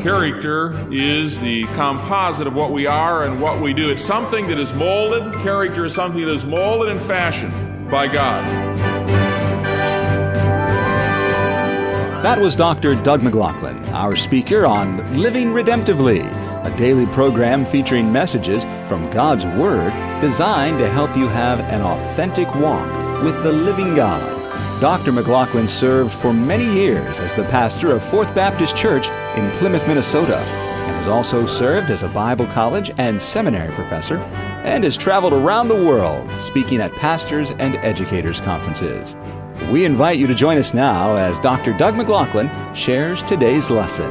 Character is the composite of what we are and what we do. It's something that is molded. Character is something that is molded and fashioned by God. That was Dr. Doug McLaughlin, our speaker on Living Redemptively, a daily program featuring messages from God's Word designed to help you have an authentic walk with the living God. Dr. McLaughlin served for many years as the pastor of Fourth Baptist Church in Plymouth, Minnesota, and has also served as a Bible college and seminary professor, and has traveled around the world speaking at pastors' and educators' conferences. We invite you to join us now as Dr. Doug McLaughlin shares today's lesson.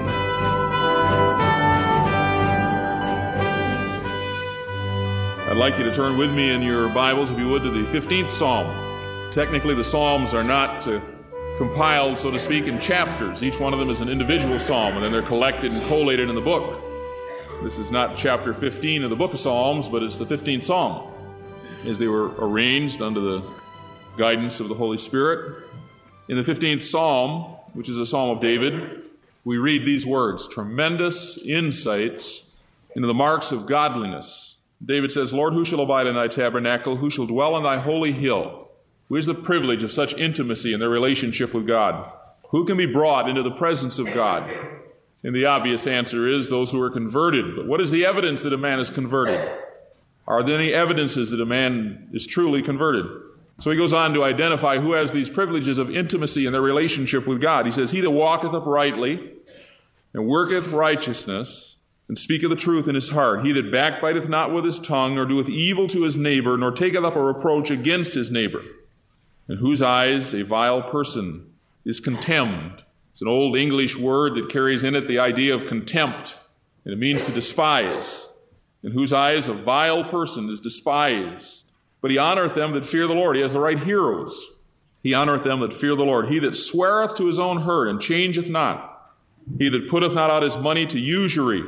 I'd like you to turn with me in your Bibles, if you would, to the 15th Psalm. Technically, the Psalms are not compiled, so to speak, in chapters. Each one of them is an individual psalm, and then they're collected and collated in the book. This is not chapter 15 of the book of Psalms, but it's the 15th Psalm, as they were arranged under the guidance of the Holy Spirit. In the 15th Psalm, which is a Psalm of David, we read these words, tremendous insights into the marks of godliness. David says, Lord, who shall abide in thy tabernacle? Who shall dwell on thy holy hill? Who has the privilege of such intimacy in their relationship with God? Who can be brought into the presence of God? And the obvious answer is those who are converted. But what is the evidence that a man is converted? Are there any evidences that a man is truly converted? So he goes on to identify who has these privileges of intimacy in their relationship with God. He says, he that walketh uprightly and worketh righteousness and speaketh the truth in his heart, he that backbiteth not with his tongue, nor doeth evil to his neighbor, nor taketh up a reproach against his neighbor, in whose eyes a vile person is contemned. It's an old English word that carries in it the idea of contempt, and it means to despise. In whose eyes a vile person is despised. But he honoreth them that fear the Lord. He has the right heroes. He honoreth them that fear the Lord. He that sweareth to his own hurt and changeth not. He that putteth not out his money to usury,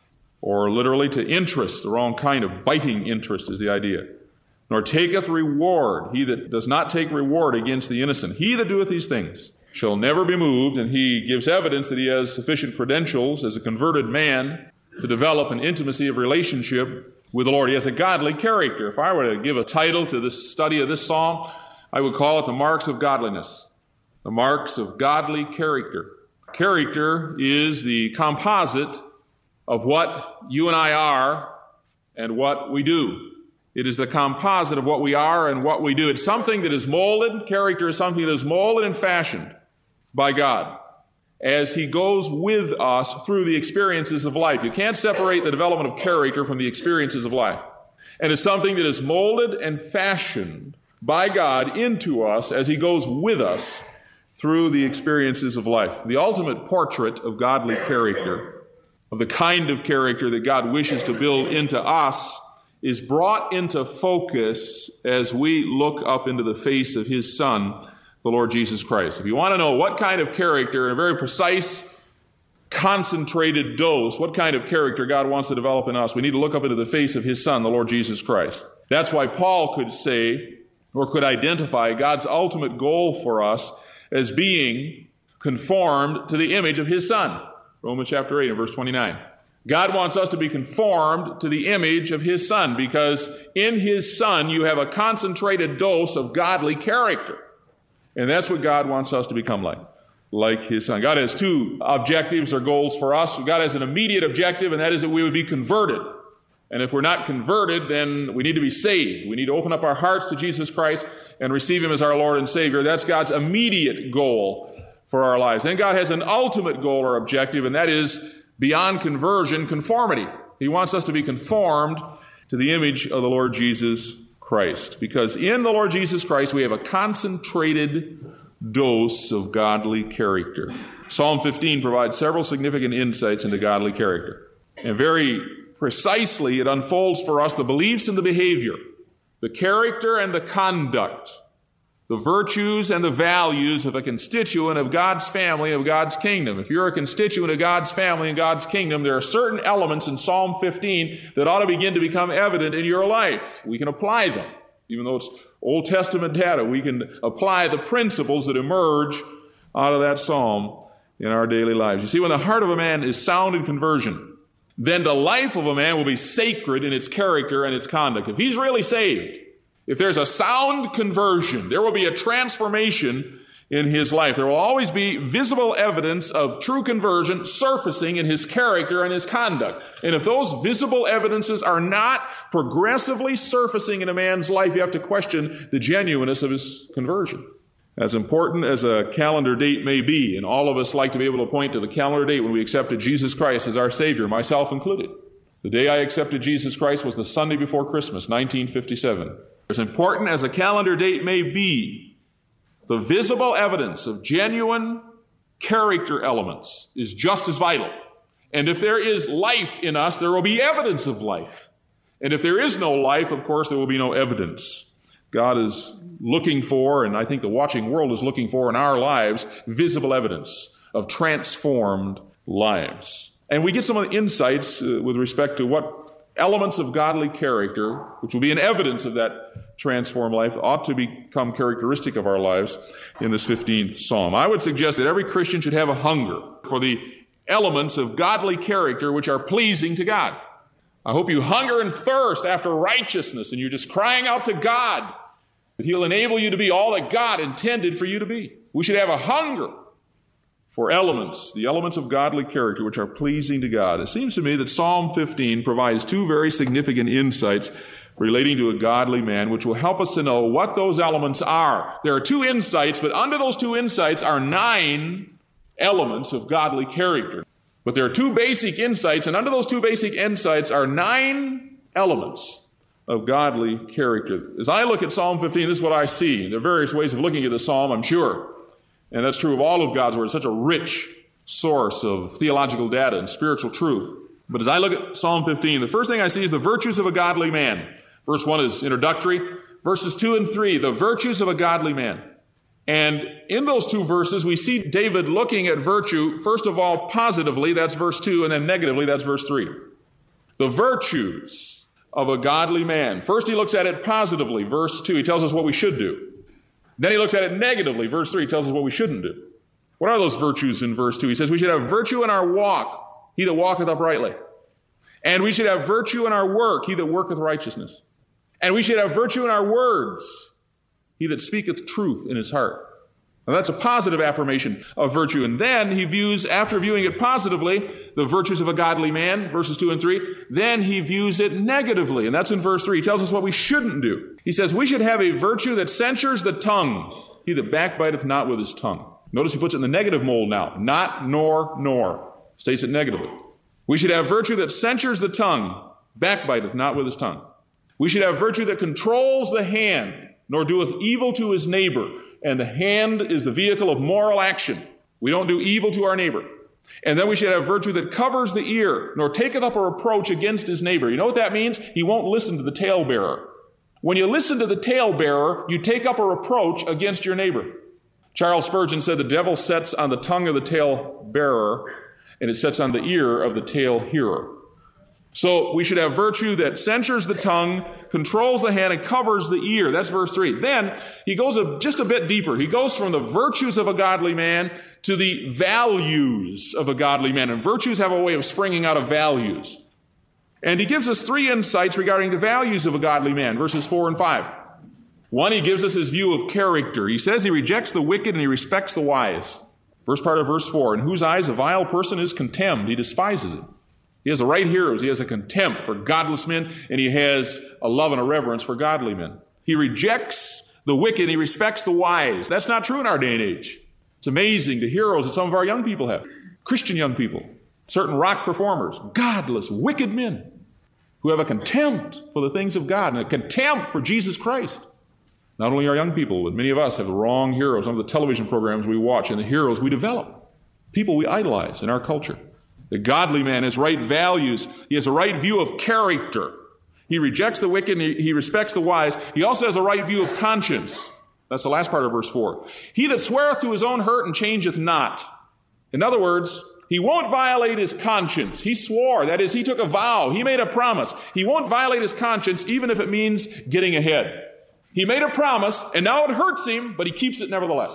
or literally to interest, the wrong kind of biting interest is the idea. Nor taketh reward, he that does not take reward against the innocent. He that doeth these things shall never be moved, and he gives evidence that he has sufficient credentials as a converted man to develop an intimacy of relationship with the Lord. He has a godly character. If I were to give a title to this study of this psalm, I would call it the marks of godliness. The marks of godly character. Character is the composite of what you and I are and what we do. It is the composite of what we are and what we do. It's something that is molded. Character is something that is molded and fashioned by God as He goes with us through the experiences of life. You can't separate the development of character from the experiences of life. And it's something that is molded and fashioned by God into us as He goes with us through the experiences of life. The ultimate portrait of godly character, of the kind of character that God wishes to build into us, is brought into focus as we look up into the face of His Son, the Lord Jesus Christ. If you want to know what kind of character, in a very precise, concentrated dose, what kind of character God wants to develop in us, we need to look up into the face of His Son, the Lord Jesus Christ. That's why Paul could say, or could identify, God's ultimate goal for us as being conformed to the image of His Son. Romans chapter 8 and verse 29. God wants us to be conformed to the image of His Son, because in His Son you have a concentrated dose of godly character. And that's what God wants us to become like His Son. God has two objectives or goals for us. God has an immediate objective, and that is that we would be converted. And if we're not converted, then we need to be saved. We need to open up our hearts to Jesus Christ and receive Him as our Lord and Savior. That's God's immediate goal for our lives. Then God has an ultimate goal or objective, and that is beyond conversion, conformity. He wants us to be conformed to the image of the Lord Jesus Christ. Because in the Lord Jesus Christ, we have a concentrated dose of godly character. Psalm 15 provides several significant insights into godly character. And very precisely, it unfolds for us the beliefs and the behavior, the character and the conduct, the virtues and the values of a constituent of God's family, of God's kingdom. If you're a constituent of God's family and God's kingdom, there are certain elements in Psalm 15 that ought to begin to become evident in your life. We can apply them. Even though it's Old Testament data, we can apply the principles that emerge out of that psalm in our daily lives. You see, when the heart of a man is sound in conversion, then the life of a man will be sacred in its character and its conduct. If he's really saved, if there's a sound conversion, there will be a transformation in his life. There will always be visible evidence of true conversion surfacing in his character and his conduct. And if those visible evidences are not progressively surfacing in a man's life, you have to question the genuineness of his conversion. As important as a calendar date may be, and all of us like to be able to point to the calendar date when we accepted Jesus Christ as our Savior, myself included. The day I accepted Jesus Christ was the Sunday before Christmas, 1957. As important as a calendar date may be, the visible evidence of genuine character elements is just as vital. And if there is life in us, there will be evidence of life. And if there is no life, of course, there will be no evidence. God is looking for, and I think the watching world is looking for in our lives, visible evidence of transformed lives. And we get some of the insights with respect to what elements of godly character, which will be an evidence of that transformed life, ought to become characteristic of our lives in this 15th Psalm. I would suggest that every Christian should have a hunger for the elements of godly character which are pleasing to God. I hope you hunger and thirst after righteousness, and you're just crying out to God that He'll enable you to be all that God intended for you to be. We should have a hunger for elements, the elements of godly character which are pleasing to God. It seems to me that Psalm 15 provides two very significant insights relating to a godly man, which will help us to know what those elements are. There are two insights, but under those two insights are 9 elements of godly character. But there are two basic insights, and under those two basic insights are 9 elements of godly character. As I look at Psalm 15, this is what I see. There are various ways of looking at the psalm, I'm sure. And that's true of all of God's Word. It's such a rich source of theological data and spiritual truth. But as I look at Psalm 15, the first thing I see is the virtues of a godly man. Verse 1 is introductory. Verses 2 and 3, the virtues of a godly man. And in those two verses, we see David looking at virtue, first of all, positively, that's verse 2, and then negatively, that's verse 3. The virtues of a godly man. First, he looks at it positively, verse 2, he tells us what we should do. Then he looks at it negatively, verse 3, he tells us what we shouldn't do. What are those virtues in verse 2? He says we should have virtue in our walk, he that walketh uprightly. And we should have virtue in our work, he that worketh righteousness. And we should have virtue in our words, he that speaketh truth in his heart. Now that's a positive affirmation of virtue. And then he views, after viewing it positively, the virtues of a godly man, verses 2 and 3, then he views it negatively. And that's in verse 3. He tells us what we shouldn't do. He says we should have a virtue that censures the tongue, he that backbiteth not with his tongue. Notice he puts it in the negative mold now. Not, nor. States it negatively. We should have virtue that censures the tongue, backbiteth not with his tongue. We should have virtue that controls the hand, nor doeth evil to his neighbor. And the hand is the vehicle of moral action. We don't do evil to our neighbor. And then we should have virtue that covers the ear, nor taketh up a reproach against his neighbor. You know what that means? He won't listen to the talebearer. When you listen to the talebearer, you take up a reproach against your neighbor. Charles Spurgeon said the devil sets on the tongue of the talebearer, and it sets on the ear of the tale-hearer. So we should have virtue that censures the tongue, controls the hand, and covers the ear. That's verse 3. Then he goes just a bit deeper. He goes from the virtues of a godly man to the values of a godly man. And virtues have a way of springing out of values. And he gives us 3 insights regarding the values of a godly man, verses 4 and 5. 1, he gives us his view of character. He says he rejects the wicked and he respects the wise. First part of verse 4, in whose eyes a vile person is contemned, he despises it. He has the right heroes. He has a contempt for godless men, and he has a love and a reverence for godly men. He rejects the wicked, and he respects the wise. That's not true in our day and age. It's amazing the heroes that some of our young people have. Christian young people, certain rock performers, godless, wicked men who have a contempt for the things of God and a contempt for Jesus Christ. Not only our young people, but many of us have the wrong heroes. Some of the television programs we watch and the heroes we develop, people we idolize in our culture. The godly man has right values. He has a right view of character. He rejects the wicked and he respects the wise. He also has a right view of conscience. That's the last part of verse 4. He that sweareth to his own hurt and changeth not. In other words, he won't violate his conscience. He swore. That is, he took a vow. He made a promise. He won't violate his conscience even if it means getting ahead. He made a promise and now it hurts him, but he keeps it nevertheless.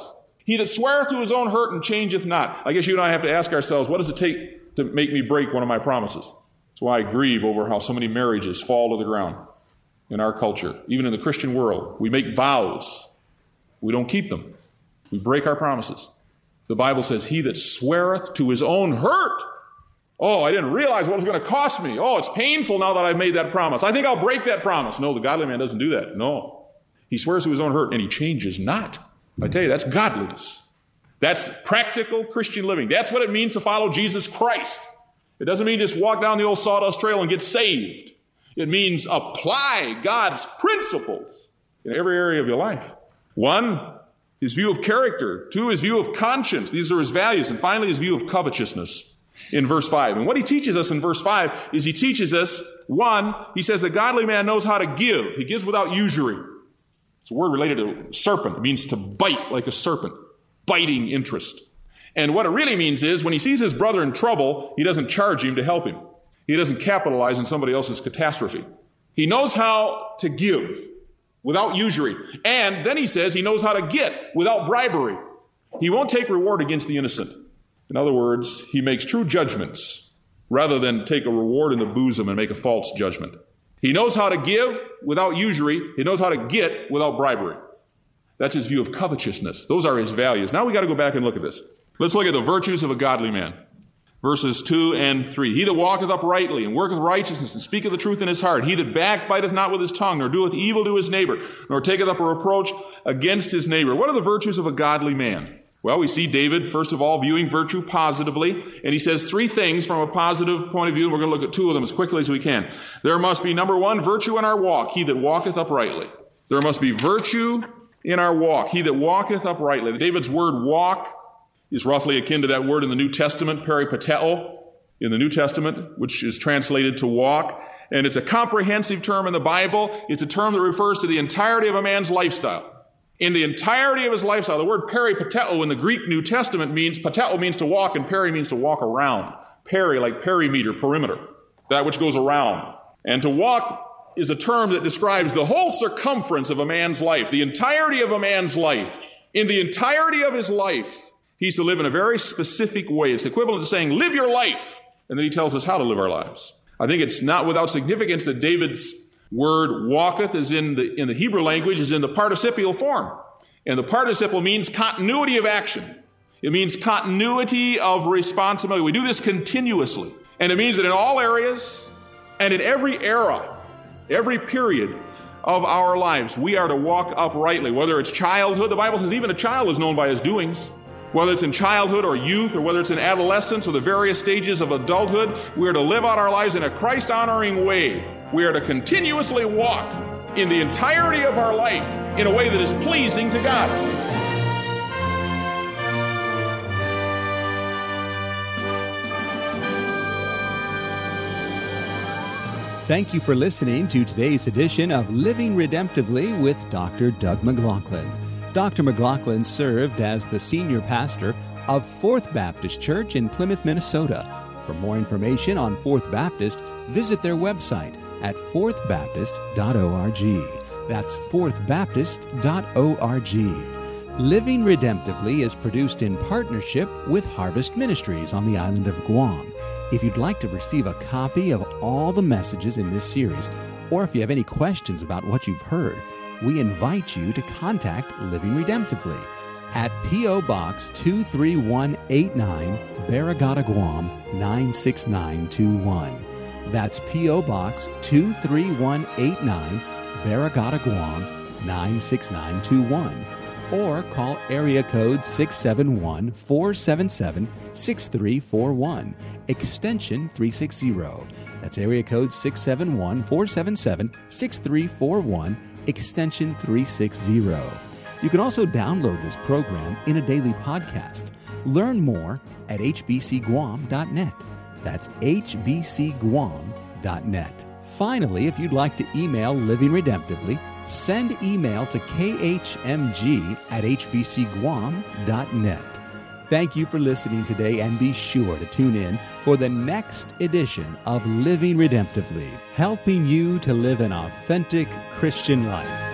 He that sweareth to his own hurt and changeth not. I guess you and I have to ask ourselves, what does it take to make me break one of my promises? That's why I grieve over how so many marriages fall to the ground in our culture. Even in the Christian world, we make vows. We don't keep them. We break our promises. The Bible says, he that sweareth to his own hurt. Oh, I didn't realize what it was going to cost me. Oh, it's painful now that I've made that promise. I think I'll break that promise. No, the godly man doesn't do that. No. He swears to his own hurt and he changes not. I tell you, that's godliness. That's practical Christian living. That's what it means to follow Jesus Christ. It doesn't mean just walk down the old sawdust trail and get saved. It means apply God's principles in every area of your life. 1, his view of character. 2, his view of conscience. These are his values. And finally, his view of covetousness in verse 5. And what he teaches us in verse 5 is he teaches us, 1, he says the godly man knows how to give. He gives without usury. It's a word related to serpent. It means to bite like a serpent, biting interest. And what it really means is when he sees his brother in trouble, he doesn't charge him to help him. He doesn't capitalize on somebody else's catastrophe. He knows how to give without usury. And then he says he knows how to get without bribery. He won't take reward against the innocent. In other words, he makes true judgments rather than take a reward in the bosom and make a false judgment. He knows how to give without usury. He knows how to get without bribery. That's his view of covetousness. Those are his values. Now we got to go back and look at this. Let's look at the virtues of a godly man. Verses 2 and 3. He that walketh uprightly and worketh righteousness and speaketh the truth in his heart. He that backbiteth not with his tongue, nor doeth evil to his neighbor, nor taketh up a reproach against his neighbor. What are the virtues of a godly man? Well, we see David, first of all, viewing virtue positively. And he says 3 things from a positive point of view. And we're going to look at 2 of them as quickly as we can. There must be, number 1, virtue in our walk. He that walketh uprightly. There must be virtue in our walk. He that walketh uprightly. David's word walk is roughly akin to that word in the New Testament, peripateo, in the New Testament, which is translated to walk. And it's a comprehensive term in the Bible. It's a term that refers to the entirety of a man's lifestyle. In the entirety of his lifestyle, the word peripateo in the Greek New Testament means, pateo means to walk, and peri means to walk around. Peri, like perimeter, perimeter, that which goes around. And to walk is a term that describes the whole circumference of a man's life, the entirety of a man's life. In the entirety of his life, he's to live in a very specific way. It's equivalent to saying, live your life. And then he tells us how to live our lives. I think it's not without significance that David's word walketh is in the Hebrew language is in the participial form. And the participle means continuity of action. It means continuity of responsibility. We do this continuously. And it means that in all areas and in every era, every period of our lives, we are to walk uprightly. Whether it's childhood, the Bible says even a child is known by his doings. Whether it's in childhood or youth, or whether it's in adolescence or the various stages of adulthood, we are to live out our lives in a Christ-honoring way. We are to continuously walk in the entirety of our life in a way that is pleasing to God. Thank you for listening to today's edition of Living Redemptively with Dr. Doug McLaughlin. Dr. McLaughlin served as the senior pastor of Fourth Baptist Church in Plymouth, Minnesota. For more information on Fourth Baptist, visit their website at fourthbaptist.org. That's fourthbaptist.org. Living Redemptively is produced in partnership with Harvest Ministries on the island of Guam. If you'd like to receive a copy of all the messages in this series, or if you have any questions about what you've heard, we invite you to contact Living Redemptively at P.O. Box 23189, Barragata, Guam 96921. That's P.O. Box 23189, Barragata, Guam 96921. Or call area code 671-477-6341, extension 360. That's area code 671-477-6341, extension 360. You can also download this program in a daily podcast. Learn more at hbcguam.net. That's hbcguam.net. Finally, if you'd like to email Living Redemptively, send email to khmg@hbcguam.net. Thank you for listening today, and be sure to tune in for the next edition of Living Redemptively, helping you to live an authentic Christian life.